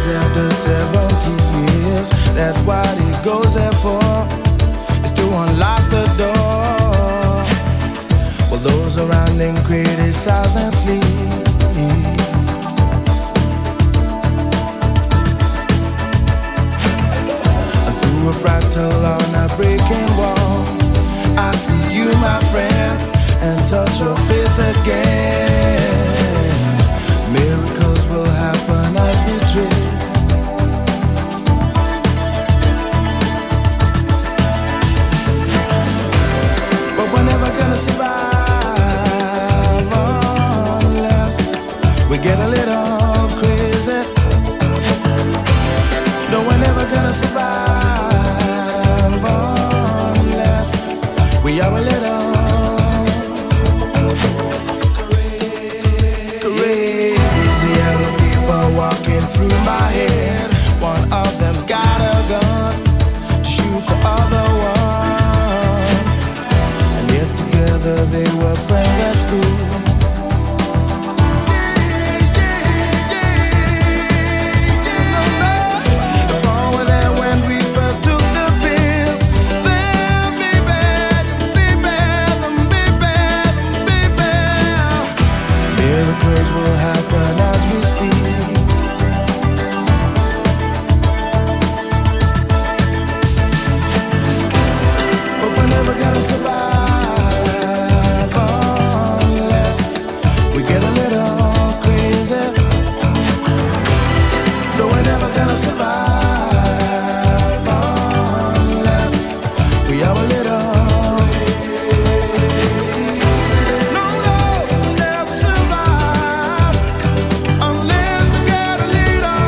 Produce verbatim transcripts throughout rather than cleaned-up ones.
after seventy years, that what he goes there for is to unlock the door. Well, those around him criticize and sleep. And through a fractal on a breaking wall, I see you, my friend, and touch your face again. Miracles will happen as we dream. But we're never gonna survive unless we get a little crazy. No, we're never gonna survive unless we are a little walking through my head. One of them's got a gun to shoot the other one, and yet together they were friends at school. If all were there when we first took the pill, then baby, baby, baby, baby, miracles will happen as we speak. Gonna survive unless we get a little crazy. No, we're never gonna survive unless we are a little crazy. No, no, we'll never survive unless we get a little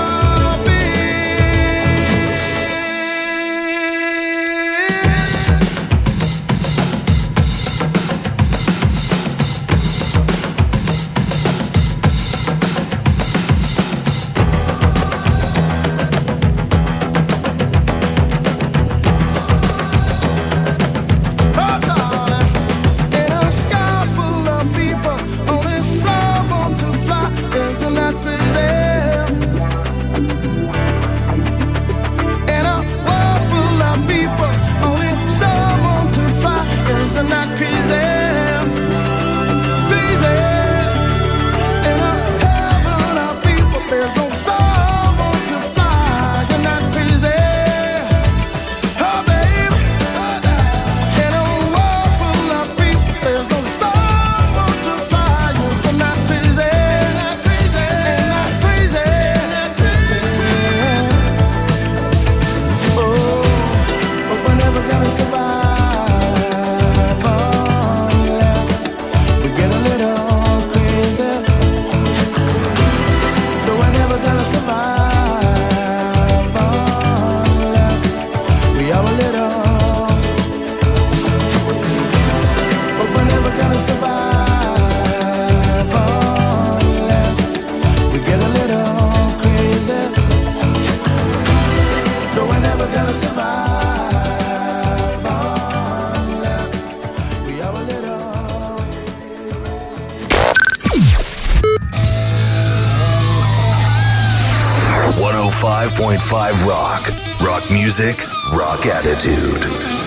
one oh five point five Rock. Rock music, rock attitude.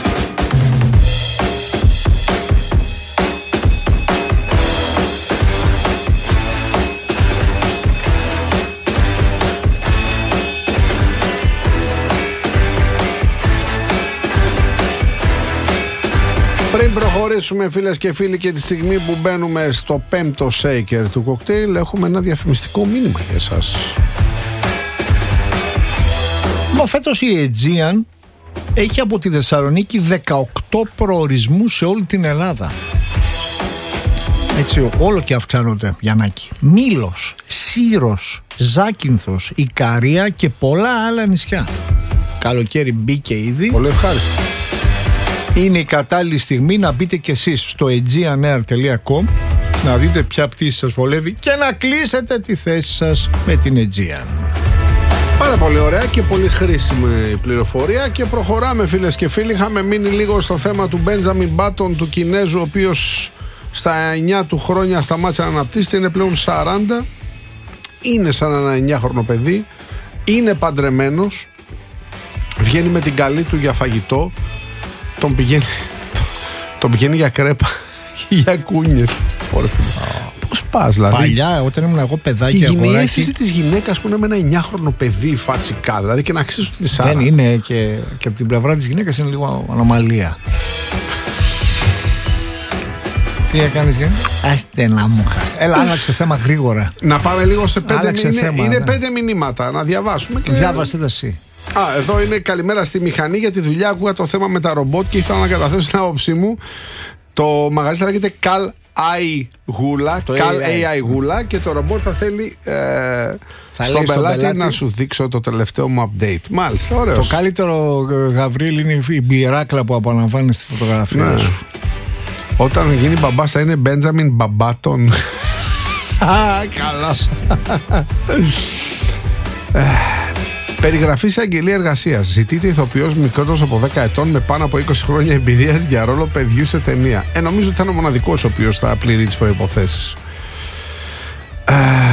Πριν προχωρήσουμε, φίλες και φίλοι, και τη στιγμή που μπαίνουμε στο πέμπτο shaker του κοκτέιλ, έχουμε ένα διαφημιστικό μήνυμα για εσάς. Μα φέτος η Aegean έχει από τη Θεσσαλονίκη δεκαοκτώ προορισμούς σε όλη την Ελλάδα. Έτσι όλο και αυξάνονται, Γιαννάκη. Μήλος, Σύρος, Ζάκυνθος, Ικαρία και πολλά άλλα νησιά. Καλοκαίρι μπήκε ήδη. Πολύ ευχάριστο. Είναι η κατάλληλη στιγμή να μπείτε κι εσείς στο aegean air τελεία com, να δείτε ποια πτήση σας βολεύει και να κλείσετε τη θέση σας με την Aegean. Πάρα πολύ ωραία και πολύ χρήσιμη πληροφορία. Και προχωράμε, φίλες και φίλοι. Είχαμε μείνει λίγο στο θέμα του Benjamin Button, του Κινέζου, ο οποίος στα εννιά του χρόνια σταμάτησε να αναπτύσσεται. Είναι πλέον σαράντα. Είναι σαν ένα εννιάχρονο παιδί. είναι παντρεμένος, βγαίνει με την καλή του για φαγητό, τον πηγαίνει, τον πηγαίνει για κρέπα ή για κούνιες. Ωραία, πώς πας δηλαδή? Παλιά, όταν ήμουν εγώ παιδάκι, η αγοράκι. Η αίσθηση της γυναίκας που είναι με ένα εννιάχρονο παιδί φατσικά, δηλαδή, και να αξίζει την Σάρα. Δεν είναι, και, και από την πλευρά της γυναίκας είναι λίγο ανομαλία. Τι έκανες, Γιάννη? Άστε να μου χάσει. Έλα, άλλαξε θέμα γρήγορα. Να πάμε λίγο σε πέντε Άλλαξε μηνύματα. θέμα, Είναι ναι. πέντε μηνύματα να διαβάσουμε. Και... Διάβαστε τα εσύ. Α, εδώ είναι καλημέρα στη μηχανή για τη δουλειά. Ακούγα το θέμα με τα ρομπότ και ήθελα να καταθέσω την άποψή μου. Το μαγαζί θα λέγεται Cal έι Gula, Cal έι άι Gula, και το ρομπότ θα θέλει ε, θα στον πελάτη, πελάτη να σου δείξω το τελευταίο μου update. Μάλιστα, ωραίος. Το καλύτερο, Γαβρίλ, είναι η μπειράκλα που απολαμβάνει στη φωτογραφία Ναι. σου. Όταν γίνει μπαμπάς θα είναι Μπέντζαμιν Μπαμπάτον. Καλά. Περιγραφή σε αγγελία εργασίας. Ζητείται ηθοποιός μικρότερος από δέκα ετών με πάνω από είκοσι χρόνια εμπειρία για ρόλο παιδιού σε ταινία. Ε, νομίζω ότι θα είναι ο μοναδικός ο οποίος θα πληρεί τις προϋποθέσεις. Ε,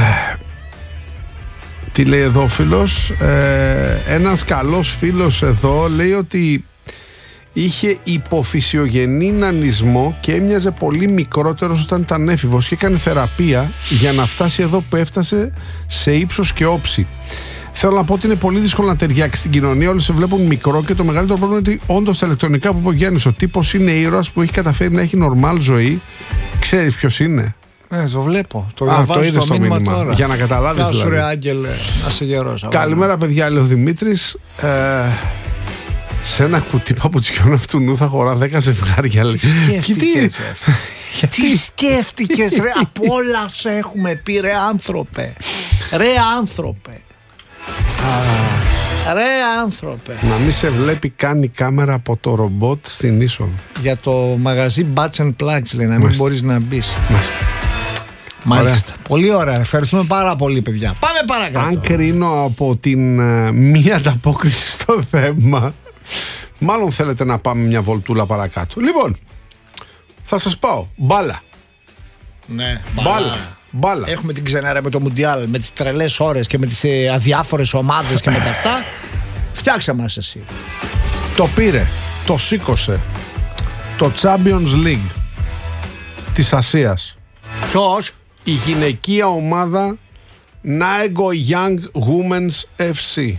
τι λέει εδώ ο φίλος? Ε, ένας καλός φίλος εδώ λέει ότι είχε υποφυσιογενή νανισμό και έμοιαζε πολύ μικρότερος όταν ήταν έφηβος και έκανε θεραπεία για να φτάσει εδώ που έφτασε σε ύψος και όψη. Θέλω να πω ότι είναι πολύ δύσκολο να ταιριάξει στην κοινωνία. Όλοι σε βλέπουν μικρό και το μεγαλύτερο πρόβλημα είναι ότι όντως τα ηλεκτρονικά που είπε ο Γιάννης, ο τύπος είναι ήρωας που έχει καταφέρει να έχει νορμάλ ζωή. Ξέρεις ποιος είναι? Ε, το βλέπω. Το Α, διαβάζω το είδες το το μήνυμα μήνυμα. τώρα. Για να καταλάβεις Γεια σου, δηλαδή. ρε Άγγελε, να σε γερός. Καλημέρα παιδιά, λέει ο Δημήτρης. Ε, σε ένα κουτί παπουτσιών αυτού νου θα χωρά δέκα ζευγάρια. Τι σκέφτηκες, ρε. Τι σκέφτηκες, ρε, από όλα όσα έχουμε πει, ρε άνθρωπε. Ρε άνθρωπε. Ρε άνθρωπε. Να μην σε βλέπει καν η κάμερα από το ρομπότ στην ίσον. Για το μαγαζί Bats and Plugs, λέει, να μην Μάλιστα. μπορείς να μπεις. Μάλιστα. Μάλιστα. Πολύ ωραία. Ευχαριστούμε πάρα πολύ, παιδιά. Πάμε παρακάτω. Αν κρίνω από την uh, μία ανταπόκριση στο θέμα, μάλλον θέλετε να πάμε μια βολτούλα παρακάτω. Λοιπόν, θα σας πάω. Μπάλα. Ναι, Μπάλα. Μπάλα. Έχουμε την ξενέρα με το Μουντιάλ, με τις τρελές ώρες και με τις ε, αδιάφορες ομάδες και με τα αυτά. Φτιάξε μας εσύ. Το πήρε, το σήκωσε το Champions League της Ασίας. Ποιος? Η γυναικεία ομάδα Naego Young Women's εφ σι.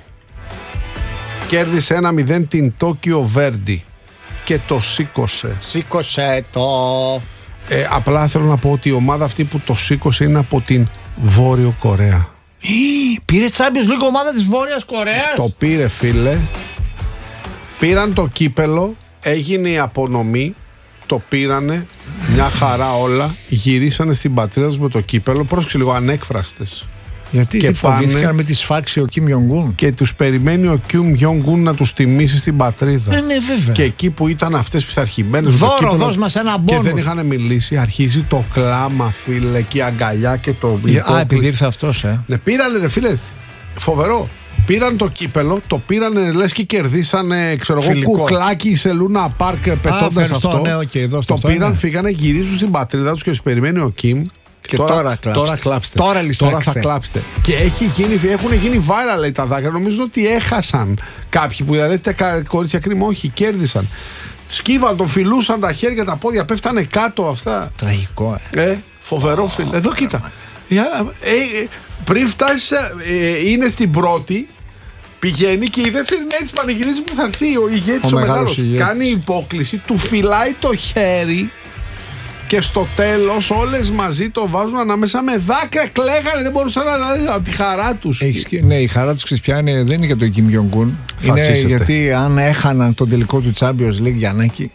Κέρδισε ένα μηδέν την Tokyo Verdy και το σήκωσε. Σήκωσε το. Ε, απλά θέλω να πω ότι η ομάδα αυτή που το σήκωσε είναι από την Βόρειο Κορέα. Πήρε Champions League ομάδα της Βόρειας Κορέας. Το πήρε, φίλε. Πήραν το κύπελο, έγινε η απονομή, το πήρανε, μια χαρά όλα, γυρίσανε στην πατρίδα τους με το κύπελο, πρόσεξε λίγο, ανέκφραστες. Γιατί και τι φοβήθηκαν πάνε- με τη σφάξη ο Κιμ Ιονγκούν. Και τους περιμένει ο Κιουμ Γιονγκούν να τους τιμήσει στην πατρίδα. Ε, ναι, βέβαια. Και εκεί που ήταν αυτές πειθαρχημένες με το Δώρο, κύπελο δώσ' μας ένα και μπόνους. δεν είχαν μιλήσει, αρχίζει το κλάμα, φίλε, και η αγκαλιά και το Α, υπόκληση. επειδή ήρθε αυτός, ε. Ναι, πήρανε, ρε φίλε, φοβερό. Πήραν το κύπελο, το πήρανε, λες, και κερδίσανε, ξέρω εγώ, Φιλικό. κουκλάκι σε Λούνα Πάρκ πετώντας ευχαριστώ, αυτό. ναι, οκ, δώστε το αυτό, πήραν, ναι. φύγανε, γυρίζουν στην πατρίδα τους και τους περιμένει ο Κιμ. Και τώρα κλάψτε. Τώρα κλάψτε. Τώρα λυσάξτε. Τώρα θα κλάψετε. Και έχει γίνει, έχουν γίνει viral, λέει, τα δάκρυα. Νομίζω ότι έχασαν κάποιοι που είδαν, τα κορίτσια κρίμα, όχι, κέρδισαν. Σκύβαν, τον φιλούσαν τα χέρια, τα πόδια, πέφτανε κάτω αυτά. Τραγικό, ε. Ε, φοβερό, φίλε. Εδώ κοίτα. Για, ε, ε, πριν φτάσει, ε, είναι στην πρώτη, πηγαίνει και η δεύτερη είναι έτσι πανηγυρίζει που θα έρθει ο ηγέτης, Ο ο, μεγάλος μεγάλος. ηγέτης. Κάνει υπόκληση, του φυλάει το χέρι και στο τέλος όλες μαζί το βάζουν ανάμεσα με δάκρυα. Κλαίγανε, δεν μπορούσαν να δουν από τη χαρά τους. Έχεις, ναι, η χαρά τους ξεσπιάνει, δεν είναι για τον Κιμ Ιονγκούν. Είναι Φασίσετε. γιατί αν έχαναν τον τελικό του Champions League, Γιαννάκη,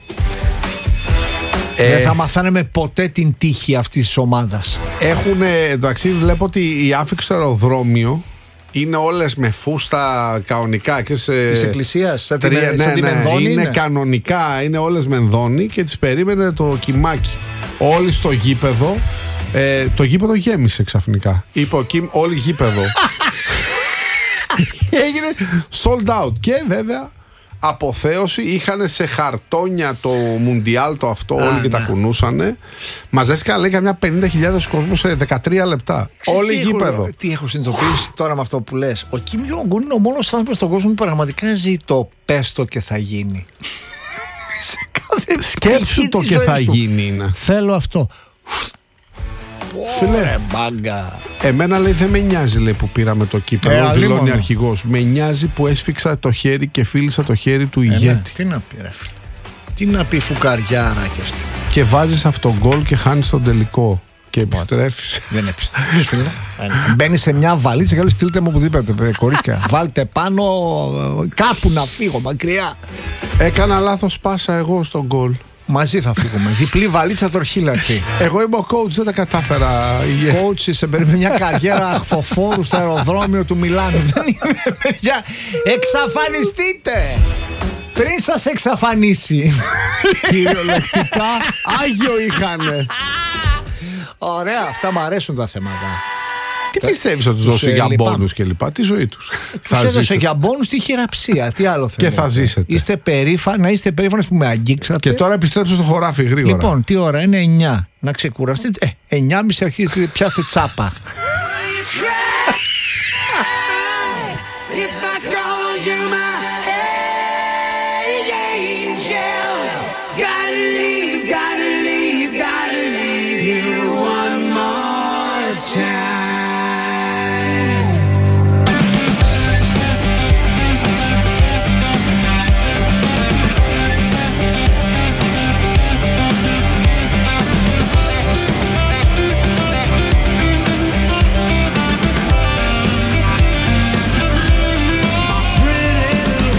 Ε, δεν θα μαθαίναμε ποτέ την τύχη αυτής της ομάδας. Έχουν, εντάξει, βλέπω ότι η άφηξη στο αεροδρόμιο είναι όλες με φούστα κανονικά και σε... Της εκκλησίας, σαν τη Τρία- με- σαν τη Μενδώνη είναι, είναι. κανονικά, είναι όλες μενδώνη και τις περίμενε το κιμάκι. Όλοι στο γήπεδο. Ε, το γήπεδο γέμισε ξαφνικά. Είπε ο Κιμ, όλοι γήπεδο. Έγινε sold out. Και βέβαια αποθέωση. Είχαν σε χαρτόνια το Μουντιάλ το αυτό, Α, όλοι και ναι. τα κουνούσανε. Μαζεύτηκαν, λέει, καμιά πενήντα χιλιάδες κόσμο σε δεκατρία λεπτά. Ξέρεις Όλοι τι έχω- γήπεδο. Τι έχω συνειδητοποιήσει τώρα με αυτό που λες. Ο Κιμ Τζονγκ-Un είναι ο μόνος άνθρωπος στον κόσμο που πραγματικά ζει το πες το και θα γίνει. Σε κάθε Σκέψου πτυχή το της και ζωής θα του. γίνει είναι. Θέλω αυτό. Φίλε, Ωραία, μπάγκα. εμένα, λέει, δεν με νοιάζει, λέει, που πήραμε το κύπελο. Ε, δηλώνει αλίμονο. αρχηγός. Με νοιάζει που έσφιξα το χέρι και φίλησα το χέρι του Ε, ναι, ηγέτη. τι να πει, ρε φίλε. Τι να πει φουκαριάρα και αυτό. Και βάζεις αυτό γκολ και χάνεις τον τελικό. Και επιστρέφεις. Δεν επιστρέφεις, φίλε. Μπαίνει σε μια βαλίτσα και λέει: στείλτε μου οπουδήποτε, παιδιά, κορίτσια. Βάλτε πάνω ε, κάπου να φύγω μακριά. Έκανα λάθος πάσα εγώ στον γκολ. Μαζί θα φύγουμε. Διπλή βαλίτσα τορχίλακη. Εγώ είμαι ο coach, δεν τα κατάφερα. ηγέ. Coach σε περίπου μια καριέρα αχθοφόρου στο αεροδρόμιο του Μιλάνου. Δεν είναι, παιδιά. Εξαφανιστείτε! Πριν σας εξαφανίσει. Κυριολεκτικά Άγιο είχανε. Ωραία, αυτά μου αρέσουν τα θέματα. Τι πιστεύεις ότι τους τους, δώσει ε, για λυπάμαι. μπόνους και λοιπά? Τη ζωή τους. Τους έδωσε ζήσετε. για μπόνους τη χειραψία. Τι άλλο θέλετε? θα ζήσετε. Είστε περήφανα, είστε περήφανες που με αγγίξατε. Και τώρα επιστρέψω στο χωράφι γρήγορα. Λοιπόν, τι ώρα είναι? εννιά. Να ξεκουραστείτε. Ε, εννιά και μισή αρχίζετε, πιάστε τσάπα. If I call you my angel, gotta leave, gotta leave, gotta leave you one more time. Pretty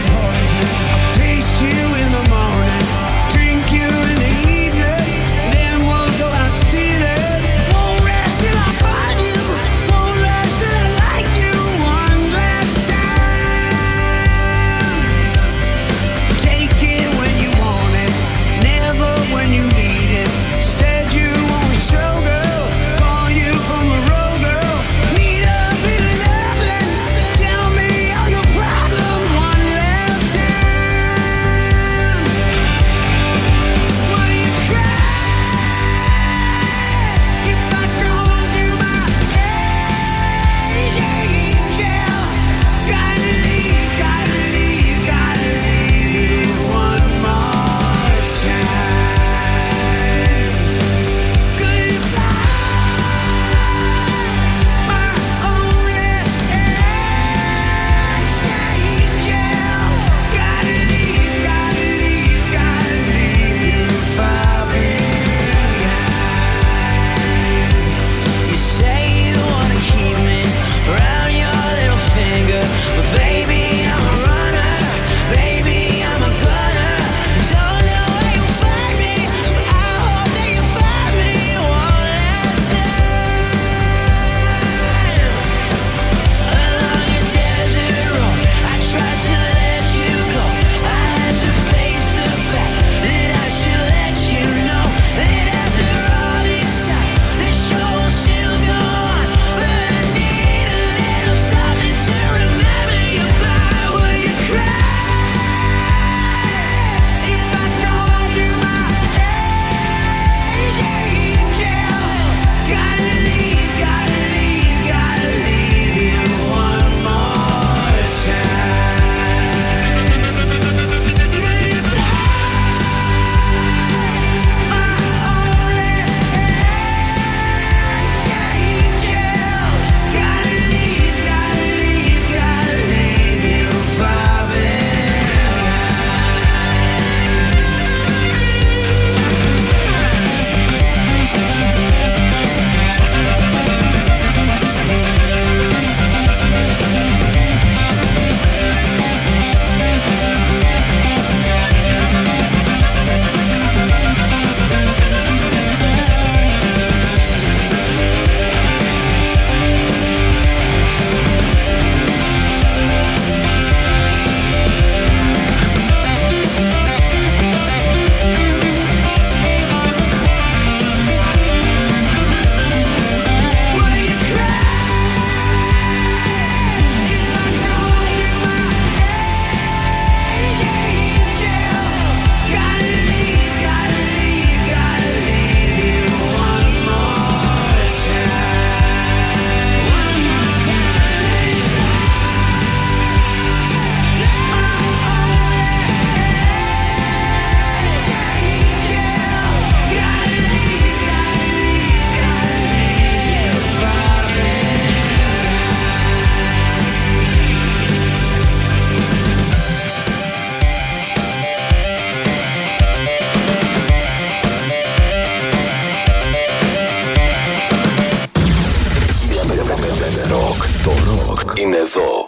ροκ. Το ροκ είναι εδώ.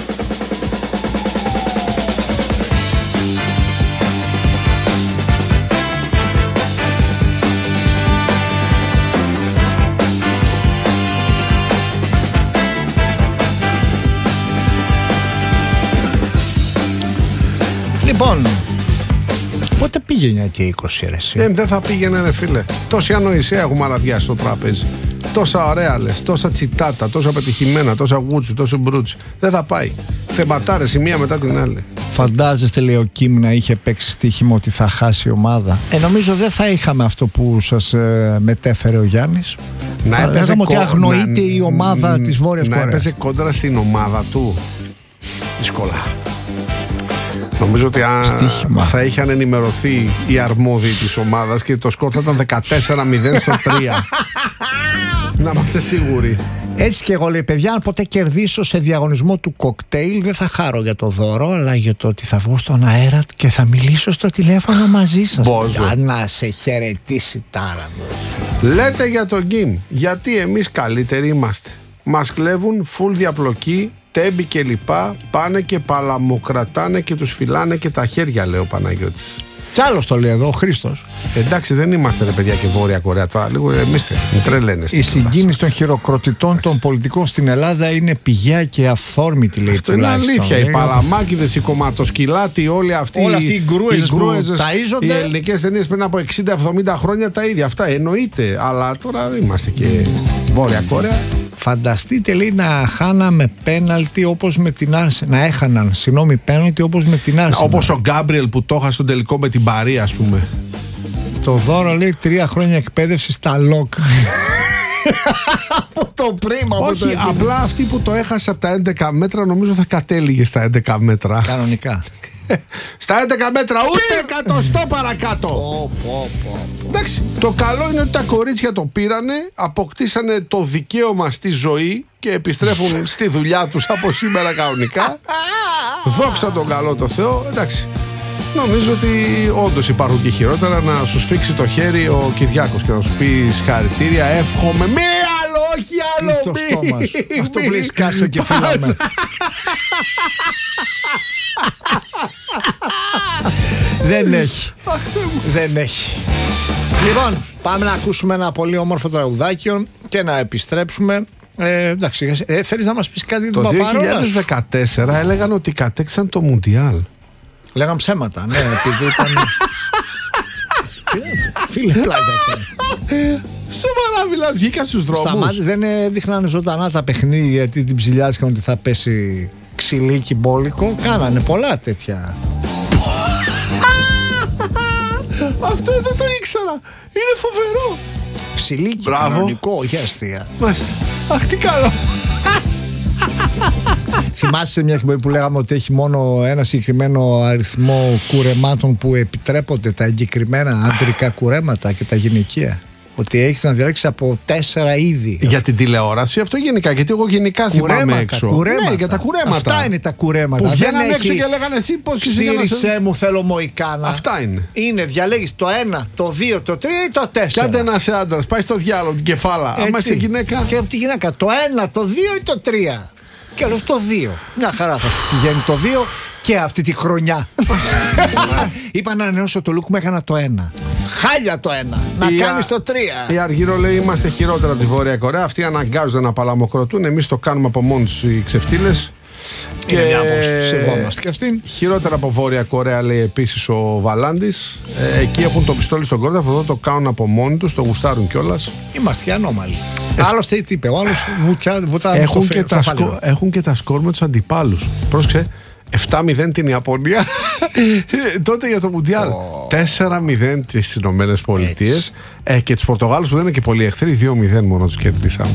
Λοιπόν, πότε πήγαινε και είκοσι ρε εσύ? Ε, δεν θα πήγαινε ρε φίλε. Τόση ανοησία έχουμε αραδιάσει στο τραπέζι. Τόσα ωραία λες, τόσα τσιτάτα, τόσα πετυχημένα, τόσα γούτσι, τόσο μπρούτσι. Δεν θα πάει. Θεματάρες η μία μετά την άλλη. Φαντάζεστε, λέει ο Κιμ, να είχε παίξει στοίχημα ότι θα χάσει η ομάδα? Ε, νομίζω δεν θα είχαμε αυτό που σας ε, μετέφερε ο Γιάννης. Να θα έπαιζε λέγαμε ότι κο- αγνοείται να- η ομάδα ν- της Βόρειας να Κορέας. έπαιζε κόντρα στην ομάδα του. Δύσκολα. Νομίζω ότι αν Στοίχημα. θα είχαν ενημερωθεί οι αρμόδιοι της ομάδας και το σκορ θα ήταν δεκατέσσερα μηδέν στο τρία. Να είμαστε σίγουροι. Έτσι και εγώ, λέει, παιδιά, αν ποτέ κερδίσω σε διαγωνισμό του κοκτέιλ, δεν θα χάρω για το δώρο, αλλά για το ότι θα βγω στον αέρα και θα μιλήσω στο τηλέφωνο μαζί σας. Μπόζο. Για να σε χαιρετήσει τάρανος. Λέτε για τον Γκιμ, γιατί εμείς καλύτεροι είμαστε. Μας κλέβουν, φουλ διαπλοκή, τέμπη και λοιπά, πάνε και παλαμοκρατάνε και τους φυλάνε και τα χέρια, λέει ο Παναγιώτης. Κι άλλος το λέει εδώ, ο Χρήστος. Εντάξει, δεν είμαστε ρε παιδιά και Βόρεια Κορέα τώρα. Λίγο εμείς τρελαίνεστε. Η συγκίνηση των χειροκροτητών των πολιτικών στην Ελλάδα είναι πηγαία και αυθόρμητη, λέει. Αυτό είναι τουλάχιστον. αλήθεια. Οι Λέει, παλαμάκηδες, οι κομματοσκυλάτοι, όλοι αυτοί. Όλοι αυτοί οι γκρούεζες που γκρούεζες, ταΐζονται. Οι ελληνικές ταινίες πριν από εξήντα εβδομήντα χρόνια τα ίδια. Αυτά εννοείται. Αλλά τώρα δεν είμαστε και Βόρεια Κορέα. Φανταστείτε, λέει, να χάναμε πέναλτι όπως με την Άρσεν. Να έχαναν, συγγνώμη, πέναλτι όπως με την Άρσεν. Όπως ο Γκάμπριελ που το είχα στον τελικό με την Παρί, ας πούμε. Το δώρο, λέει, τρία χρόνια εκπαίδευση στα ΛΟΚ. Από το πρίμα, από το Όχι, απλά αυτή που το έχασε από τα έντεκα μέτρα νομίζω θα κατέληγε στα έντεκα μέτρα. Κανονικά. Στα έντεκα μέτρα ούτε εκατοστό παρακάτω. Πω, πω, πω. Εντάξει, το καλό είναι ότι τα κορίτσια το πήρανε, αποκτήσανε το δικαίωμα στη ζωή και επιστρέφουν στη δουλειά τους από σήμερα κανονικά. Δόξα τον καλό το Θεό. Εντάξει, νομίζω ότι όντως υπάρχουν και χειρότερα. Να σου σφίξει το χέρι ο Κυριάκος και να σου πει συγχαρητήρια, εύχομαι. Μη άλλο, όχι άλλο. Στο μη, στόμα σου. Αυτό που μη. λέει σκάσε και φύγαμε. Δεν έχει. Δεν έχει. Λοιπόν, πάμε να ακούσουμε ένα πολύ όμορφο τραγουδάκι και να επιστρέψουμε. Ε, εντάξει, ε, θέλεις να μας πεις κάτι του Το δύο Παπαρόλας? χιλιάδες δεκατέσσερα έλεγαν ότι κατέξαν το Μουντιάλ. Λέγαν ψέματα, ναι, επειδή ήταν... Φίλε, πλάκα. Σοβαρά μιλά, βγήκαν στους Στα δρόμους. μάτια δεν ε, δείχνανε ζωντανά τα παιχνίδια γιατί την ψηλιάστηκαν ότι θα πέσει ξυλίκι μπόλικο. Κάνανε πολλά τέτοια. Αυτό δεν το ήξερα. Είναι φοβερό. Ξυλίκι, Μπράβο. κανονικό, όχι αστεία. Μάλιστα. Αχ, τι καλό. Θυμάσαι μια εκπομπή που λέγαμε ότι έχει μόνο ένα συγκεκριμένο αριθμό κουρεμάτων που επιτρέπονται, τα εγκεκριμένα άντρικα κουρέματα και τα γυναικεία? Ότι έχεις να διαλέξεις από τέσσερα είδη. Για την τηλεόραση, αυτό γενικά. Γιατί εγώ γενικά θυμάμαι Κουρέματα, έξω. κουρέματα. Ναι, για τα κουρέματα. Αυτά είναι τα κουρέματα. Που Δεν βγαίνανε έχει έξω και λέγανε εσύ πώς είσαι για να σε- Ξύρισέ μου, θέλω μοϊκάνα. Αυτά είναι. Είναι, διαλέγεις το ένα, το δύο, το τρία ή το τέσσερα. Κάντε ένα σε άντρα, πάει στο διάλογο την κεφάλα. Άμα Έτσι. είσαι γυναίκα. Και από τη γυναίκα το ένα, το δύο ή το τρία. Και λέω το δύο. Μια χαρά θα σου πηγαίνει το δύο και αυτή τη χρονιά. Είπα να ανανεώσω το look μου, έκανα το ένα. Χάλια το ένα. Να Η κάνεις Α- το τρία. Η Αργύρο λέει: είμαστε χειρότερα από τη Βόρεια Κορέα. Αυτοί αναγκάζονται να παλαμοκροτούν. Εμείς το κάνουμε από μόνοι τους οι ξεφτύλες. Είναι μια άποψη που σεβόμαστε και αυτήν. Χειρότερα από Βόρεια Κορέα, λέει επίσης ο Βαλάντης. Ε, εκεί έχουν το πιστόλι στον κόρταφο, εδώ το κάνουν από μόνοι τους, το γουστάρουν κιόλας. Είμαστε και ανώμαλοι. Άλλωστε τι είπε, ο άλλος βουτιά- βουτάει με Έχουν, το και φε- τα το σκο, φάλαιρο. έχουν και τα σκορ με τους αντιπάλους. Πρόσεξε, επτά μηδέν την Ιαπωνία. Τότε για το Μουντιάλ. τέσσερα μηδέν τις Ηνωμένες Πολιτείες. Ε, και τους Πορτογάλους που δεν είναι και πολύ εχθροί, δύο μηδέν μόνο τους κερδίσαμε.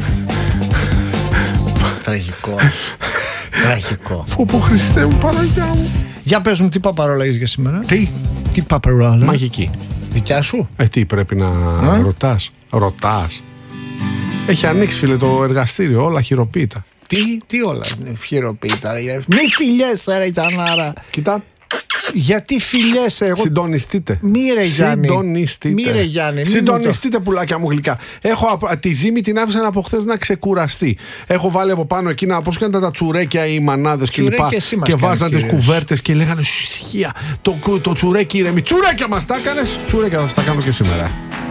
Τραγικό. Τραγικό. Πω πω Χριστέ μου, Παναγιά μου. Για πες μου τι παπαρόλα έχεις για σήμερα. Τι, Τι παπαρόλα. μαγική. Δικιά σου. Ε, τι πρέπει να Α? ρωτάς. Ρωτάς. Έχει ανοίξει φίλε το εργαστήριο, όλα χειροποίητα. Τι, τι όλα είναι χειροποίητα. Μη φιλιές, ρε Ιτανάρα. Κοίτα. Γιατί φιλιές εγώ. Συντονιστείτε. Μύρε Γιάννη. Συντονιστείτε. Μύρε Γιάννη. Συντονιστείτε, πουλάκια μου γλυκά. Έχω απ- τη Ζήμη την άφησαν από χθες να ξεκουραστεί. Έχω βάλει από πάνω εκείνα, πώς κάνετε τα τσουρέκια οι μανάδες κλπ. Τσουρέκια εσύ μας Και κάνεις, βάζαν τις κυρίως. κουβέρτες και λέγανε «Σου, ησυχία. Το, το τσουρέκι ηρεμεί. Τσουρέκια μας τα έκανες. Τσουρέκια θα τα κάνω και σήμερα.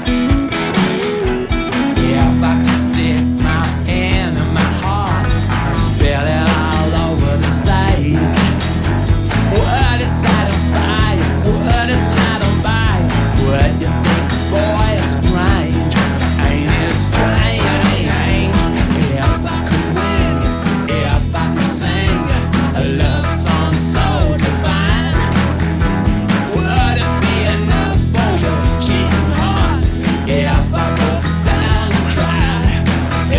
If I could stick my hand in my heart, I'd spill it all over the stage. Would it satisfy you? Would it satisfy you? Would you think, boy, it's strange? Ain't it strange? If I could win you, if I could sing you a love song so divine, would it be enough for your cheating heart? If I broke down and cried,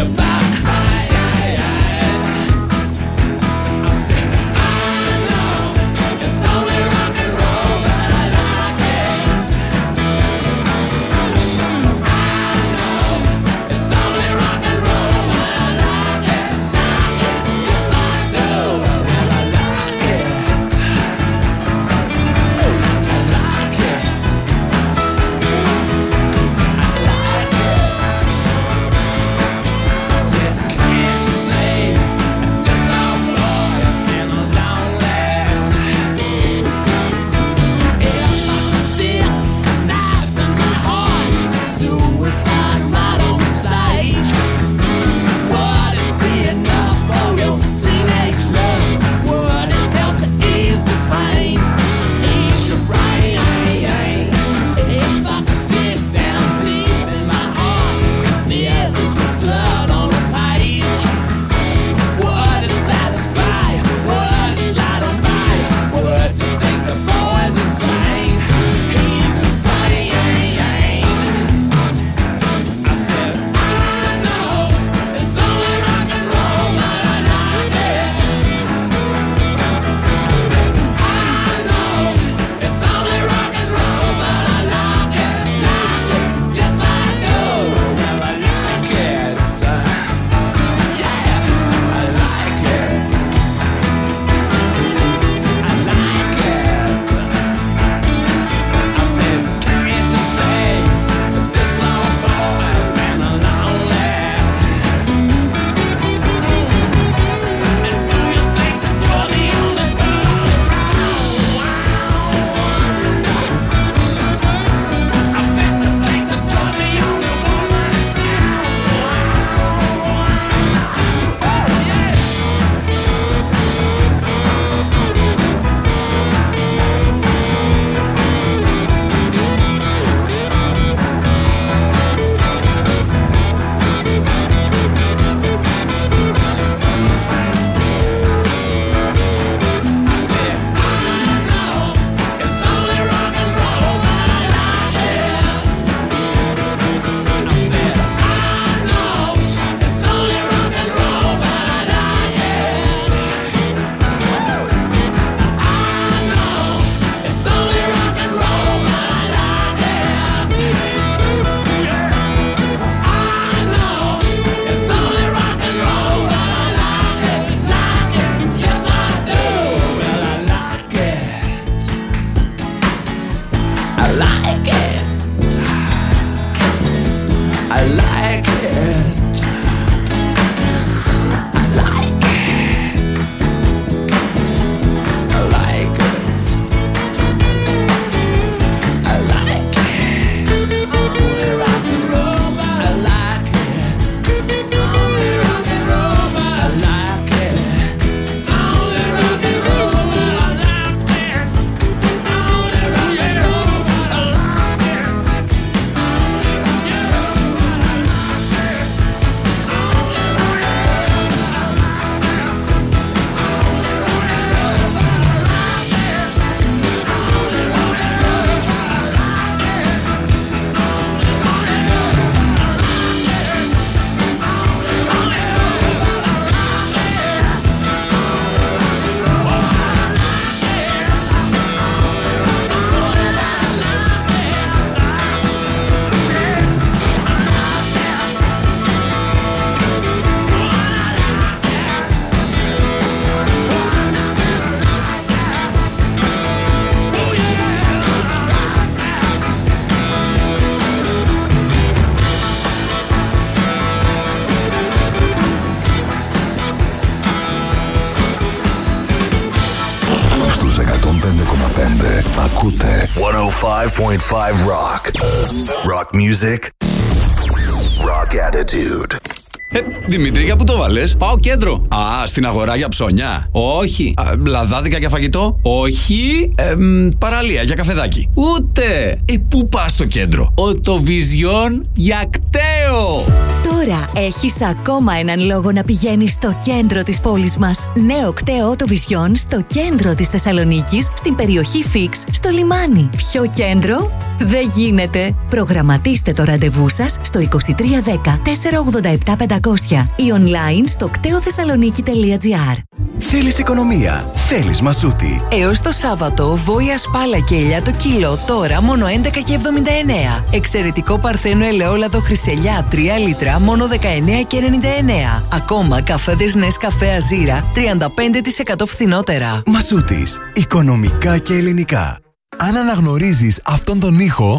ογδόντα πέντε. Ακούτε εκατόν πέντε κόμμα πέντε Rock. Rock music. Rock attitude. Ε, Δημήτρη, για πού το βάλες? Πάω κέντρο. Α, στην αγορά για ψώνια. Όχι. Α, λαδάδικα για φαγητό. Όχι. Ε, μ, παραλία για καφεδάκι. Ούτε. Ε, πού πας στο κέντρο? Οτοβιζιόν για κταίο. Τώρα έχεις ακόμα έναν λόγο να πηγαίνεις στο κέντρο της πόλης μας. Νέο κταίο Οτοβιζιόν στο κέντρο της Θεσσαλονίκης, στην περιοχή Φίξ, στο λιμάνι. Ποιο κέντρο? Δεν γίνεται. Προγραμματίστε το ραντεβού σας στο είκοσι τρία δέκα τετρακόσια ογδόντα επτά πεντακόσια ή online στο κτέοθεσσαλονίκη τελεία τζι άρ. Θέλεις οικονομία? Θέλεις Μασούτη. Έως το Σάββατο, βόηα σπάλα και ελιά το κιλό, τώρα μόνο έντεκα και εβδομήντα εννέα. Εξαιρετικό παρθένο ελαιόλαδο χρυσελιά τρία λίτρα, μόνο δεκαεννέα και ενενήντα εννέα. Ακόμα καφέδες Νεσκαφέ Αζίρα, τριάντα πέντε τοις εκατό φθηνότερα. Μασούτης. Οικονομικά και ελληνικά. Αν αναγνωρίζεις αυτόν τον ήχο,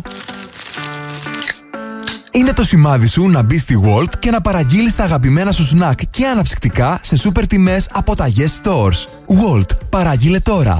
είναι το σημάδι σου να μπεις στη Walt και να παραγγείλεις τα αγαπημένα σου σνακ και αναψυκτικά σε σούπερ τιμές από τα Yes Stores. Walt, παραγγείλε τώρα.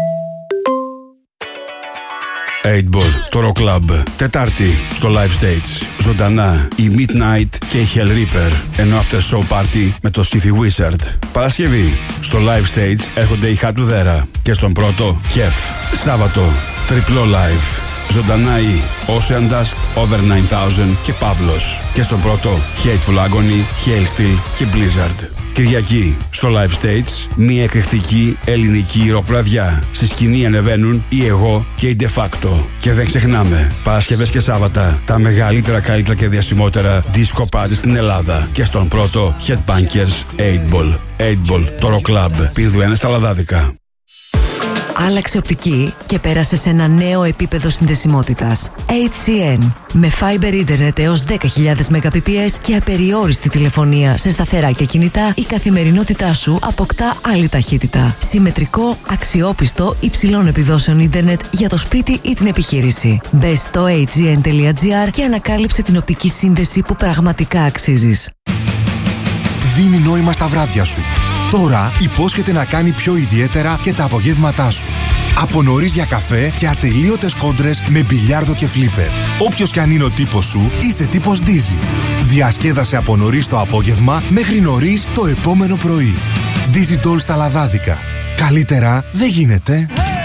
οκτώ Ball, το Rock Club. Τετάρτη στο Live Stage. Ζωντανά η Midnight και η Hell Reaper. Ενώ after show party με το Sci-Fi Wizard. Παρασκευή στο Live Stage έρχονται οι Χατουδέρα. Και στον πρώτο Κεφ. Σάββατο τριπλό live. Ζωντανά οι Ocean Dust, Over εννιά χιλιάδες και Παύλος. Και στον πρώτο Hateful Agony, Hailsteel και Blizzard. Κυριακή στο Live Stage, μια εκρηκτική ελληνική ροκ βραδιά. Στη σκηνή ανεβαίνουν η Εγώ και η De Facto. Και δεν ξεχνάμε, Παρασκευές και Σάββατα, τα μεγαλύτερα, καλύτερα και διασημότερα disco party στην Ελλάδα. Και στον πρώτο Headbangers οκτώ Ball. οκτώ Ball, το Rock Club. Πίνδου ένα στα λαδάδικα. Άλλαξε οπτική και πέρασε σε ένα νέο επίπεδο συνδεσιμότητας. έιτς σι εν. Με Fiber Internet έως δέκα χιλιάδες Mbps και απεριόριστη τηλεφωνία σε σταθερά και κινητά, η καθημερινότητά σου αποκτά άλλη ταχύτητα. Συμμετρικό, αξιόπιστο, υψηλών επιδόσεων ίντερνετ για το σπίτι ή την επιχείρηση. Μπες στο έιτς τζι εν τελεία τζι άρ και ανακάλυψε την οπτική σύνδεση που πραγματικά αξίζεις. Δίνει νόημα στα βράδια σου. Τώρα υπόσχεται να κάνει πιο ιδιαίτερα και τα απογεύματά σου. Από νωρίς για καφέ και ατελείωτες κόντρες με μπιλιάρδο και φλίπερ. Όποιος κι αν είναι ο τύπος σου, είσαι τύπος Dizzy. Διασκέδασε από νωρίς το απόγευμα μέχρι νωρίς το επόμενο πρωί. Dizzy Doll στα λαδάδικα. Καλύτερα δεν γίνεται.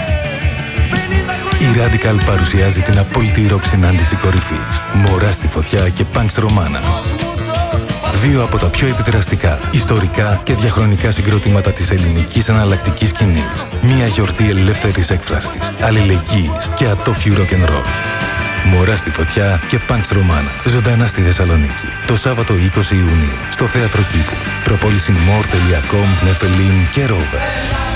Η Radical παρουσιάζει την απόλυτη ροκ συνάντηση κορυφής. Μωρά στη φωτιά και Punks Romana. Δύο από τα πιο επιδραστικά, ιστορικά και διαχρονικά συγκροτήματα της ελληνικής εναλλακτικής σκηνής. Μια γιορτή ελεύθερης έκφρασης, αλληλεγγύης και ατόφιου rock'n'roll. Μωρά στη φωτιά και Punks Romana. Ζωντανά στη Θεσσαλονίκη. Το Σάββατο είκοσι Ιουνίου. Στο Θέατρο Κήπου. Προπόληση more τελεία com, Νεφελίμ και Rover.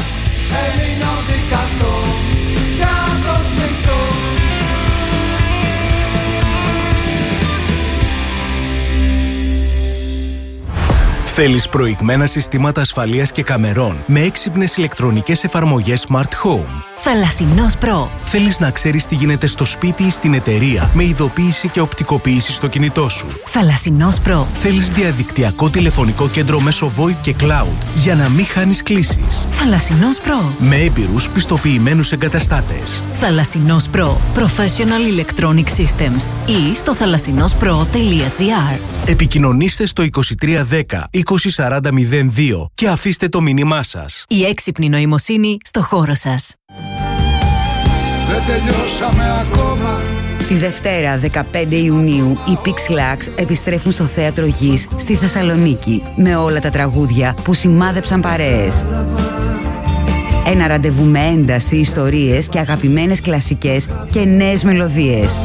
Θέλεις προηγμένα συστήματα ασφαλείας και καμερών με έξυπνες ηλεκτρονικές εφαρμογές Smart Home? Θαλασσινός Pro. Θέλεις να ξέρεις τι γίνεται στο σπίτι ή στην εταιρεία με ειδοποίηση και οπτικοποίηση στο κινητό σου? Θαλασσινός Pro. Θέλεις διαδικτυακό τηλεφωνικό κέντρο μέσω VoIP και Cloud για να μην χάνεις κλήσεις? Θαλασσινός Pro. Με έμπειρους πιστοποιημένους εγκαταστάτες. Θαλασσινός Pro. Professional Electronic Systems. Ή στο θαλασσινός-προ τελεία τζι άρ. Επικοινωνήστε στο είκοσι τρία δέκα είκοσι σαράντα μηδέν δύο και αφήστε το μήνυμά σας. Η έξυπνη νοημοσύνη στο χώρο σας. Δεν τελειώσαμε ακόμα. Τη Δευτέρα δεκαπέντε Ιουνίου οι Pixlax επιστρέφουν στο Θέατρο Γης στη Θεσσαλονίκη με όλα τα τραγούδια που σημάδεψαν παρέες. Ένα ραντεβού με ένταση, ιστορίες και αγαπημένες κλασικές και νέες μελωδίες.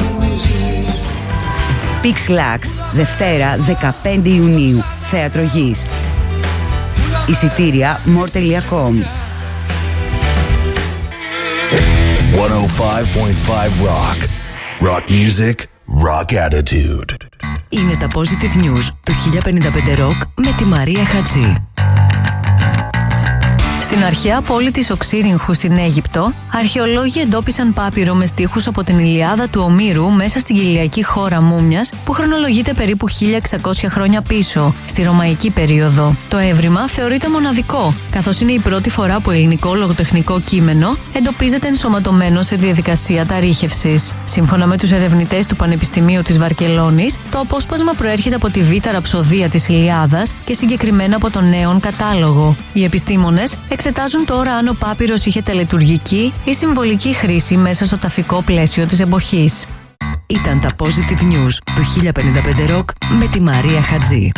Pixlax, Δευτέρα δεκαπέντε Ιουνίου, Θέατρο Γης. Εισιτήρια more τελεία com. εκατόν πέντε κόμμα πέντε Rock. Rock music, rock attitude. Είναι τα Positive News του χίλια πενήντα πέντε Rock με τη Μαρία Χατζή. Στην αρχαία πόλη της Οξύριγχου στην Αίγυπτο Αρχαιολόγοι εντόπισαν πάπυρο με στίχους από την Ηλιάδα του Ομήρου μέσα στην κοιλιακή χώρα Μούμιας που χρονολογείται περίπου χίλια εξακόσια χρόνια πίσω, στη Ρωμαϊκή περίοδο. Το έβριμα θεωρείται μοναδικό, καθώς είναι η πρώτη φορά που ελληνικό λογοτεχνικό κείμενο εντοπίζεται ενσωματωμένο σε διαδικασία ταρήχευσης. Σύμφωνα με τους ερευνητές του Πανεπιστημίου της Βαρκελόνης, το απόσπασμα προέρχεται από τη Β' ραψοδία της Ηλιάδας και συγκεκριμένα από τον Νέον Κατάλογο. Οι επιστήμονες εξετάζουν τώρα αν ο πάπυρος είχε τελετουργική ή συμβολική χρήση μέσα στο ταφικό πλαίσιο της εποχής. Ήταν τα Positive News του χίλια πενήντα πέντε Rock με τη Μαρία Χατζή.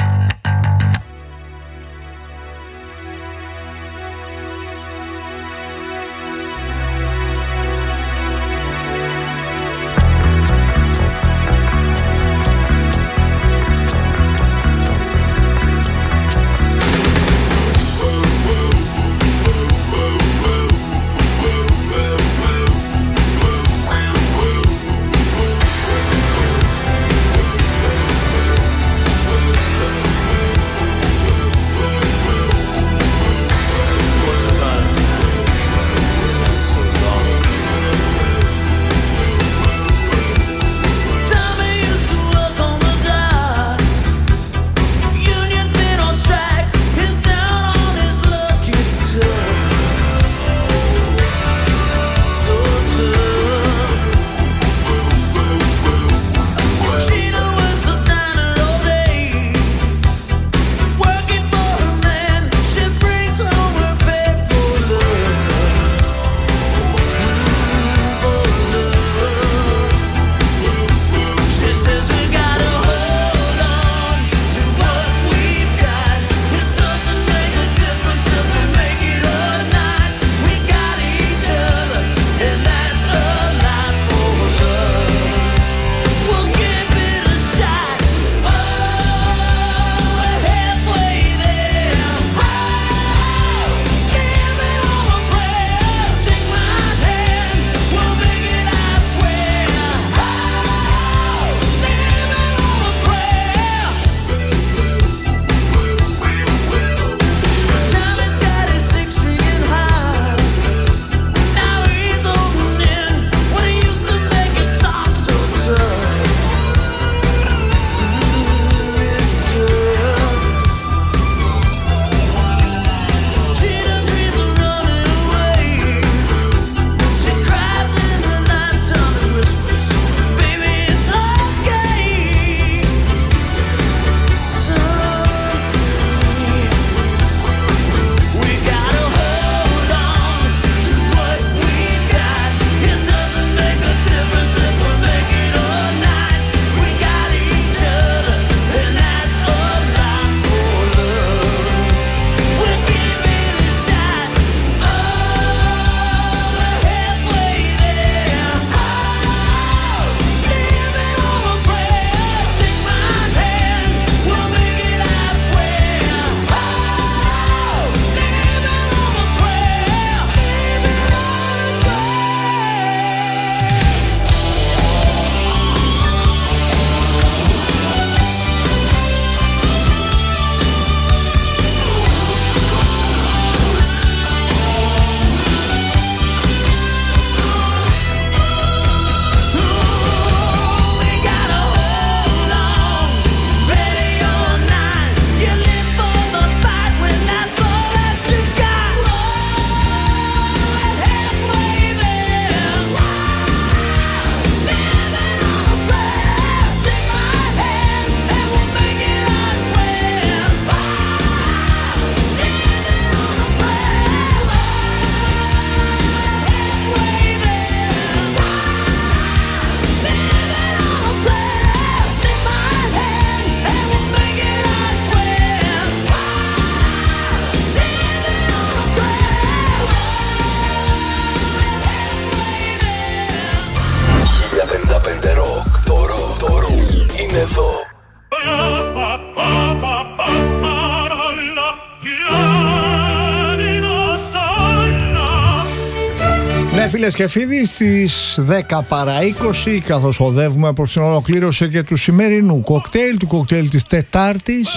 Φίλες και φίλοι, στις δέκα παρά είκοσι, καθώς οδεύουμε προς την ολοκλήρωση και του σημερινού κοκτέιλ, του κοκτέιλ της Τετάρτης,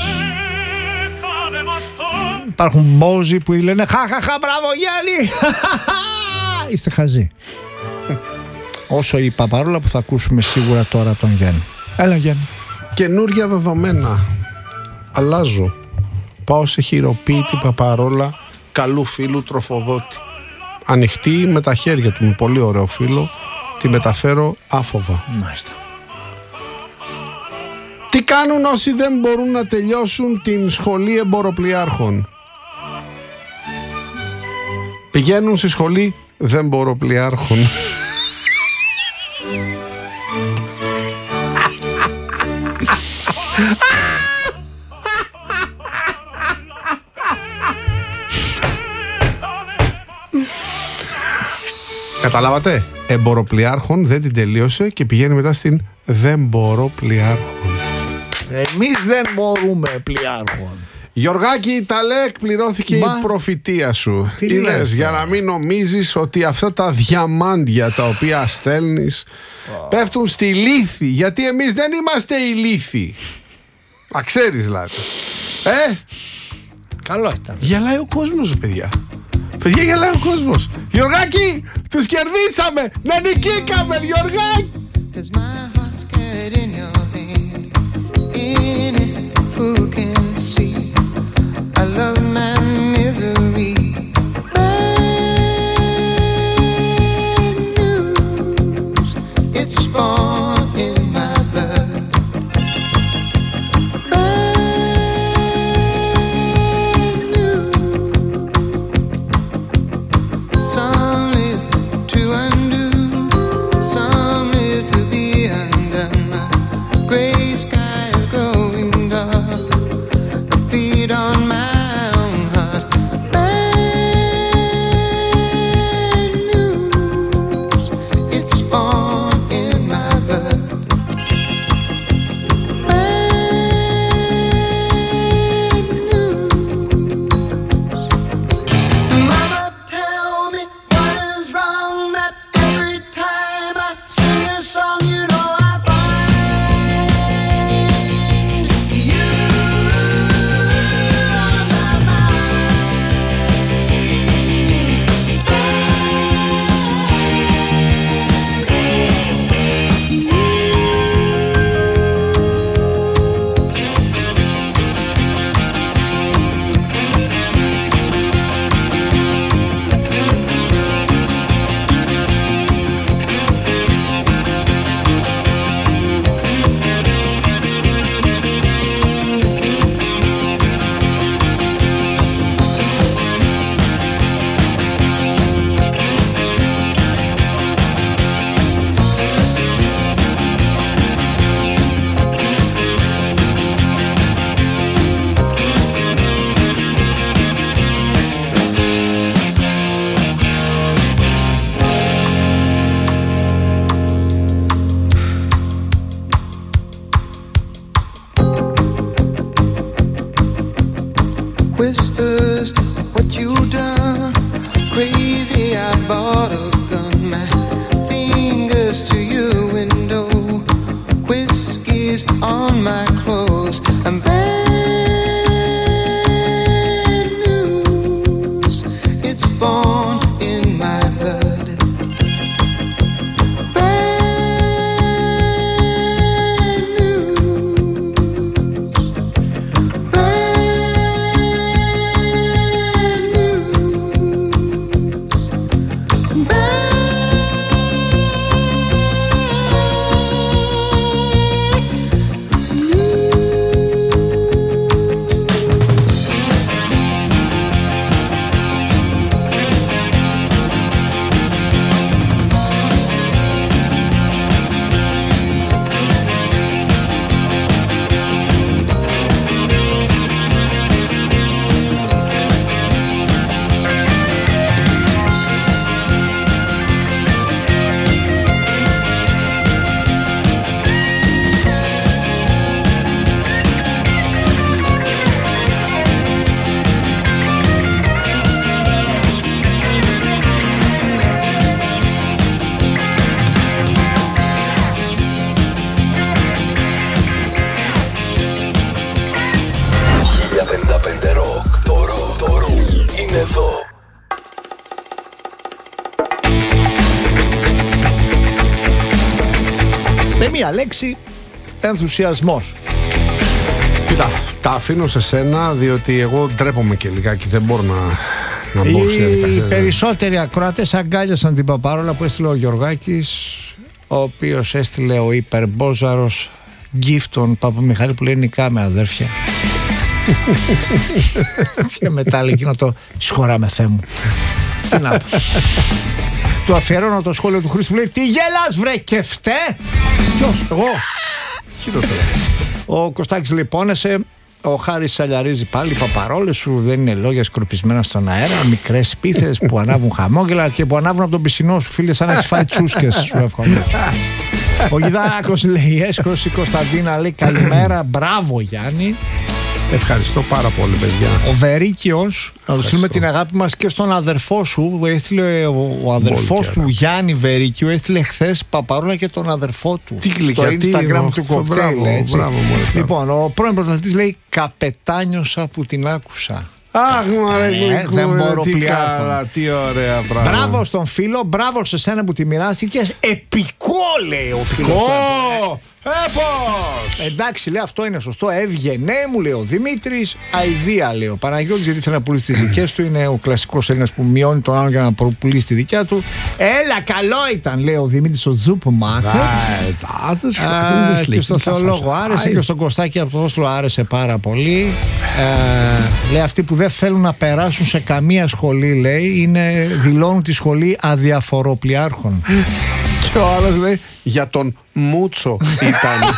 υπάρχουν μπόζοι που λένε χαχαχα, μπράβο Γιάννη, είστε χαζοί. Όσο η Παπαρόλα που θα ακούσουμε σίγουρα τώρα τον Γιάννη. Έλα Γιάννη. Καινούρια δεδομένα. Αλλάζω. Πάω σε χειροποίητη Παπαρόλα καλού φίλου τροφοδότη. Ανοιχτή με τα χέρια του, με πολύ ωραίο φίλο. Τη μεταφέρω άφοβα. Μάλιστα. Τι κάνουν όσοι δεν μπορούν να τελειώσουν την σχολή εμποροπλιάρχων? Πηγαίνουν στη σχολή δεν μποροπλιάρχων. Καταλάβατε? Εμποροπλιάρχων δεν την τελείωσε και πηγαίνει μετά στην δεν μπορώ πλιάρχων. Εμείς δεν μπορούμε πλιάρχων. Γιωργάκη, τα λέει, εκπληρώθηκε Μα... η προφητεία σου. Τι Είδες, λες, για να μην νομίζεις ότι αυτά τα διαμάντια τα οποία στέλνεις oh. πέφτουν στη λύθη. Γιατί εμείς δεν είμαστε οι λύθοι. Μα ξέρεις δηλαδή. Ε, καλό ήταν. Γελάει ο κόσμος, παιδιά. Παιδιά, γελάει ο κόσμος. Γιωργάκη, τους κερδίσαμε. Να νικήκαμε, Γιωργάκη. Who can see? I love my misery. Bad news, it's born in my blood. Bad news, some live to undo, some live to be undone. Gray sky is growing dark. Feed on my own heart. Bad news, it's born in my blood. Bad news. Mama, tell me what is wrong, that every time I sing a song, you know I find you. Whispers of what you done. Crazy, I bought a gun. My fingers to your window. Whiskey's on my clothes. I'm bad news. It's born in my blood. Bad news. είναι εδώ. Μία λέξη, ενθουσιασμός. Κοίτα, τα αφήνω σε σένα, διότι εγώ ντρέπομαι και λιγάκι, δεν μπορώ να, να μπω στη διαδικασία. Οι περισσότεροι ακροατές αγκάλιασαν την παπαρόλα που έστειλε ο Γιωργάκης, ο οποίος έστειλε ο υπερμπόζαρος γκιφ τον Παπαμιχάλη που λέει νικάμε αδέρφια. Και μετά λέει εκείνο το συγχωράμε Θεέ μου. Τι να πω. Του αφιερώνω το σχόλιο του Χρήστου που λέει τι γελάς βρε και φταί. Ποιος, εγώ. Χειρότερα. Ο Κωστάκης λιπώνεσαι. Ο Χάρης σαλιαρίζει πάλι. Οι παπαρόλες σου δεν είναι λόγια σκορπισμένα στον αέρα. Μικρές πίθες που ανάβουν χαμόγελα και που ανάβουν από τον πισινό σου, φίλε, σαν να έχεις φάει τσούσκες. Σου εύχομαι. Ο Γιδάκος λέει έσχος. Η Κωνσταντίνα λέει καλημέρα. Μπράβο Γιάννη. Ευχαριστώ πάρα πολύ, παιδιά. Ο Βερίκιος, να του στείλουμε την αγάπη μας και στον αδερφό σου. Έστειλε ο, ο αδερφός του Γιάννη Βερίκιο, έστειλε χθες παπαρόλα και τον αδερφό του. Τι γλυκιά, στο Instagram του κοκτέιλ. Λοιπόν, ο πρώην πρωταθλητής λέει καπετάνιωσα που την άκουσα. Αχ, μωρέ, ε, δεν μπορώ πλέον. Τι ωραία πράγμα. Μπράβο στον φίλο, μπράβο σε σένα που τη μοιράστηκες. Επικό λέει ο φίλος. Έπως! Εντάξει, λέει αυτό είναι σωστό. Έβγαινε, μου λέει ο Δημήτρης. Αηδία, λέει ο Παναγιώτης, γιατί θέλει να πουλήσει τις δικές του. Είναι ο κλασικός Έλληνας που μειώνει τον άλλον για να πουλήσει τη δικιά του. Έλα, καλό ήταν, λέει ο Δημήτρης ο Ζούπομάχερ. Και στο Θεολόγο άρεσε και στον Κωστάκη από το Όστρο άρεσε πάρα πολύ. Ε, λέει αυτοί που δεν θέλουν να περάσουν σε καμία σχολή, λέει, είναι, δηλώνουν τη σχολή αδιαφοροπλιάρχων. Και ο άλλος λέει για τον Μούτσο ήταν.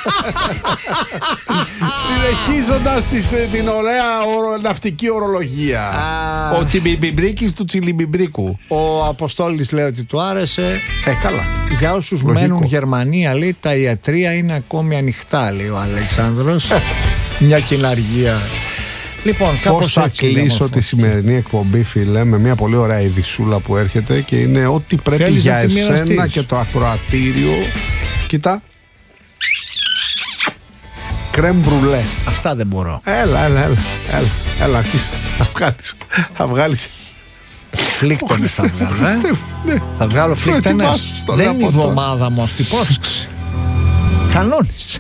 Συνεχίζοντας τις, την ωραία ορο, ναυτική ορολογία. Ah. Ο Τσιμπιμπιμπρίκης του Τσιλιμπιμπρίκου. Ο Αποστόλης λέει ότι του άρεσε. Ε, καλά. Για όσους Λογικό. μένουν Γερμανία, λέει, τα ιατρεία είναι ακόμη ανοιχτά, λέει ο Αλεξάνδρος. Μια κοιναργία. Λοιπόν, πώς θα κλείσω τη σημερινή εκπομπή, φίλε, με μια πολύ ωραία ειδισούλα που έρχεται και είναι ό,τι πρέπει Θέλεις για εσένα και το ακροατήριο. Κοίτα. Κρέμ μπρουλέ. Αυτά δεν μπορώ. Έλα, έλα, έλα. Έλα, έλα αρχίστε. Θα βγάλεις. Θα βγάλεις. Φλίκτενες θα βγάλω, ε. Θα βγάλω φλίκτενες. Δεν είναι η εβδομάδα μου αυτή, πρόσεξε. Κανόνισε.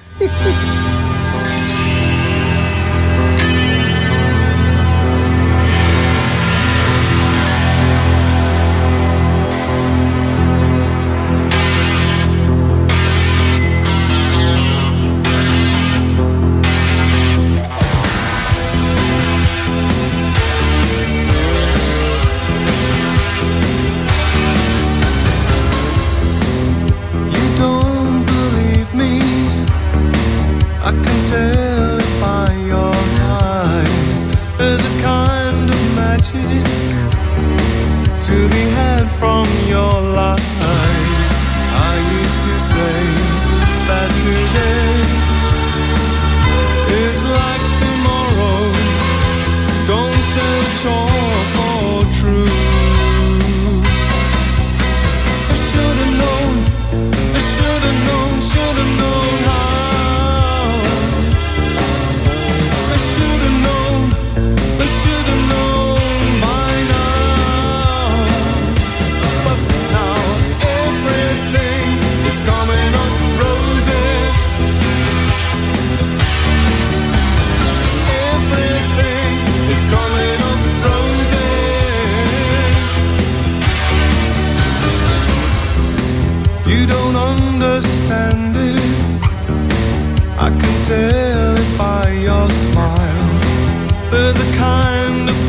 Tell it by your smile. There's a kind of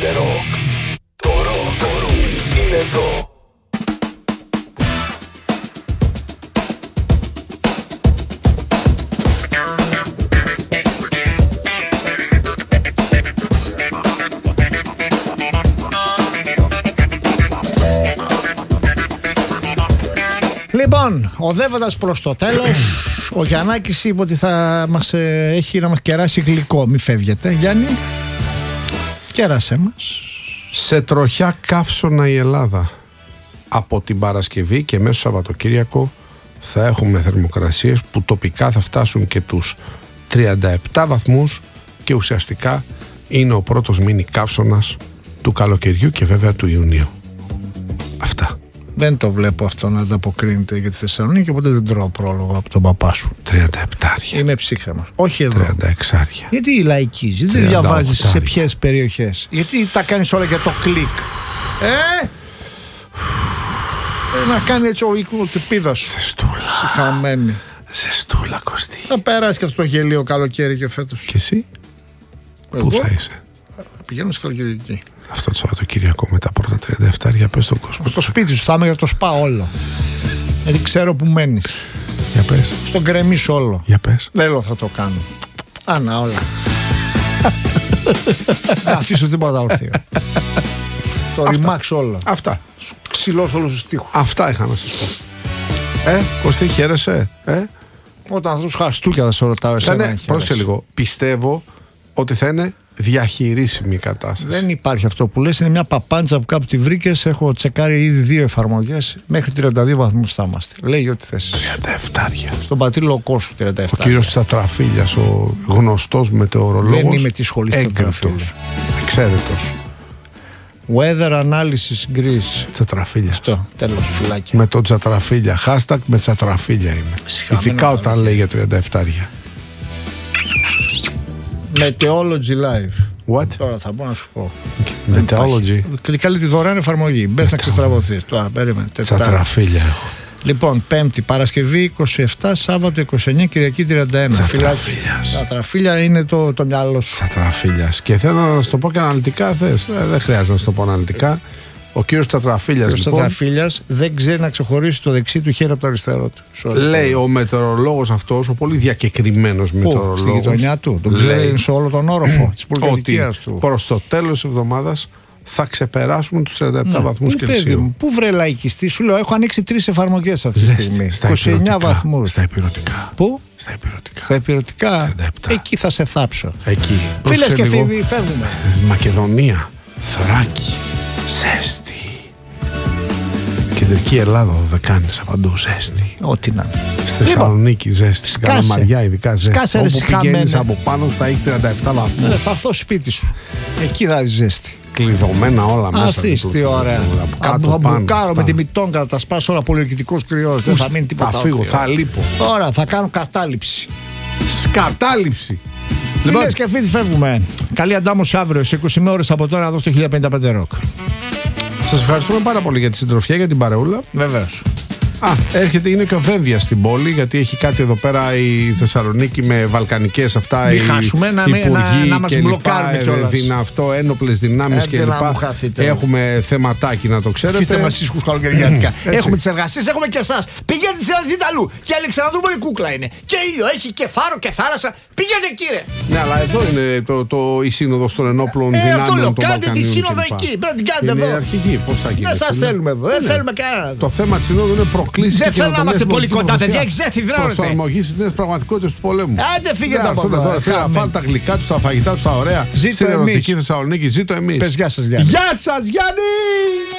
ροκ. Το ροκ είναι εδώ. Λοιπόν, οδεύοντας προς το τέλος, ο Γιαννάκης είπε ότι θα μας ε, έχει να μας κεράσει γλυκό. Μη φεύγετε, Γιάννη. Κέρασε μας. Σε τροχιά καύσωνα η Ελλάδα. Από την Παρασκευή και μέσα στο Σαββατοκύριακο θα έχουμε θερμοκρασίες που τοπικά θα φτάσουν και τους τριάντα επτά βαθμούς και ουσιαστικά είναι ο πρώτος μίνι καύσωνας του καλοκαιριού και βέβαια του Ιουνίου. Αυτά. Δεν το βλέπω αυτό να ανταποκρίνεται για τη Θεσσαλονίκη, οπότε δεν τρώω πρόλογο από τον παπά σου. τριάντα επτά. Είμαι ψύχρεμος. Όχι εδώ. τριάντα έξι. Γιατί η λαϊκίζει, δεν διαβάζεις σε ποιες περιοχές. Γιατί τα κάνεις όλα για το κλικ. Ε! Να κάνει έτσι ο οίκο τυπίδα σου. Ζεστούλα. Συχαμένη. Ζεστούλα, Κωστή. Θα περάσει και αυτό το γελίο καλοκαίρι και φέτος. Και εσύ? Εγώ? Πού θα είσαι? Πηγαίνω στο καλοκαιρική. Αυτό το Σαββατοκύριακο με τα πρώτα τριάντα επτά, πες στον κόσμο. Στο σπίτι σου θα είμαι για το σπα όλο. Γιατί ξέρω που μένεις. Για πες. Στον κρεμίσ όλο. Για πες. Δεν θα το κάνω. Άνα όλα. Δεν αφήσω τίποτα ορθίο. Το ρημάξ όλο. Αυτά. Ξυλός όλους τους τοίχους. Αυτά είχα να σας πω. Ε, Κωστή, χαίρεσαι. Ε? Όταν θα τους χαστούκια θα σε ρωτάω εσένα. Πρόσεχε λίγο. Πιστεύω ότι θα είναι διαχειρίσιμη η κατάσταση. Δεν υπάρχει αυτό που λες. Είναι μια παπάντζα που κάπου τη βρήκες. Έχω τσεκάρει ήδη δύο εφαρμογές. Μέχρι τριάντα δύο βαθμούς θα είμαστε. Λέει ό,τι θες. τριάντα επτά. Στον πατρίλο κόσμο τριάντα επτά. Ο κύριος Τσατραφίλιας, ο γνωστός μετεωρολόγος. Δεν είμαι τη σχολή Τσατραφίλιας. Εξαίρετος. Weather Analysis Greece. Τσατραφίλια. Αυτό. Τέλος, φυλάκια. Με το Τσατραφίλια. Hashtag με Τσατραφίλια είμαι. Ειδικά όταν λέει για τριάντα επτά. Meteorology Live. What? Τώρα θα μπορώ να σου πω. Meteorology. Καλή τη δωρεάν εφαρμογή. Μπες να ξεστραβωθείς. Τώρα, περίμενε. Τσατραφίλια έχω. Λοιπόν, Πέμπτη, Παρασκευή είκοσι επτά, Σάββατο είκοσι εννέα, Κυριακή τριάντα ένα. Τσατραφίλιας. Τσατραφίλια είναι το, το μυαλό σου. Τσατραφίλιας. Και θέλω να σου το πω και αναλυτικά, θες. Ε, δεν χρειάζεται να σου το πω αναλυτικά. Ο κύριος Τσατραφίλιας. Ο κύριος λοιπόν, Τσατραφίλιας δεν ξέρει να ξεχωρίσει το δεξί του χέρι από το αριστερό του. Λέει ο μετεωρολόγος αυτός, ο πολύ διακεκριμένος μετεωρολόγος. Στη γειτονιά του. Τον ξέρει σε όλο τον όροφο της πολυκατοικίας του. Προς το τέλος της εβδομάδας θα ξεπεράσουμε τους τριάντα επτά ναι, βαθμούς Κελσίου. Πού βρε λαϊκιστή, σου λέω, έχω ανοίξει τρεις εφαρμογές αυτή τη στιγμή. είκοσι εννέα βαθμούς. Στα υπηρετικά. Πού? Στα υπηρετικά. Στα υπηρετικά. Εκεί θα σε θάψω. Εκεί. Φίλες και φίλοι, φεύγουμε. Μακεδονία, Θράκη, Ζέστη. Κεντρική Ελλάδα, Δωδεκάνησα, παντού ζέστη. Ό,τι να. Στη Θεσσαλονίκη ζέστη. Στην Καλαμαριά ειδικά ζέστη. Σκάσε, όπου πηγαίνεις από πάνω θα έχει τριάντα επτά βαθμούς. Ναι, θα έρθω σπίτι σου. Εκεί θα έχει ζέστη. Κλειδωμένα όλα μέσα. Αυτή τι ωραία. Θα μπουκάρω με τη μητόγκα, θα τα σπάσω όλα πολιορκητικός κρυός. Δεν θα μείνει τίποτα. Θα φύγω, θα λείπω. Τώρα θα κάνω κατάληψη. Σκατάληψη. Φίλες και φίλοι, φεύγουμε. Καλή αντάμωση αύριο σε είκοσι ώρες από τώρα εδώ στο χίλια πενήντα πέντε Rock. Σας ευχαριστούμε πάρα πολύ για τη συντροφιά, για την παρεούλα. Βεβαίως. Α, έρχεται, είναι και ο Δένδιας στην πόλη, γιατί έχει κάτι εδώ πέρα η Θεσσαλονίκη με βαλκανικές αυτά. Μην χάσουμε, να, υπουργοί να, να μας μπλοκάρουμε κιόλας. Δυνα, αυτό, ένοπλες δυνάμεις κλπ. Έχουμε θεματάκι, να το ξέρετε. Αφήστε μας ήσυχους καλοκαιριάτικα. Έχουμε τις εργασίες, έχουμε και εσάς. Πηγαίνετε σε ένα αλλού. Και η Αλεξανδρούπολη κούκλα είναι. Και ήλιο έχει και φάρο και θάλασσα. Πηγαίνετε, κύριε. Ναι, αλλά εδώ είναι το, το, η σύνοδος των ενόπλων ε, δυνάμεων. Αυτό λέω. Των κάντε τη σύνοδο εκεί. Πρέπει να την κάνετε εδώ. Αρχική, πώς θα γίνει. Δεν σας θέλουμε εδώ. Δεν θέλουμε κανέναν. Το θέμα της συνόδου είναι προκλήσεις. Δεν θέλω να είμαστε πολύ κοντά, παιδιά. Έχει ζέστη, δράζεται. Προσαρμογή στις νέες πραγματικότητες του πολέμου. Άντε, φύγετε από εδώ. Θα φάνε τα γλυκά τους, τα φαγητά τους, τα ωραία. Ζήτω στην ερωτική Θεσσαλονίκη. Ζήτω εμείς. Πες γεια σας, Γιάννη. Γεια σας, Γιάννη!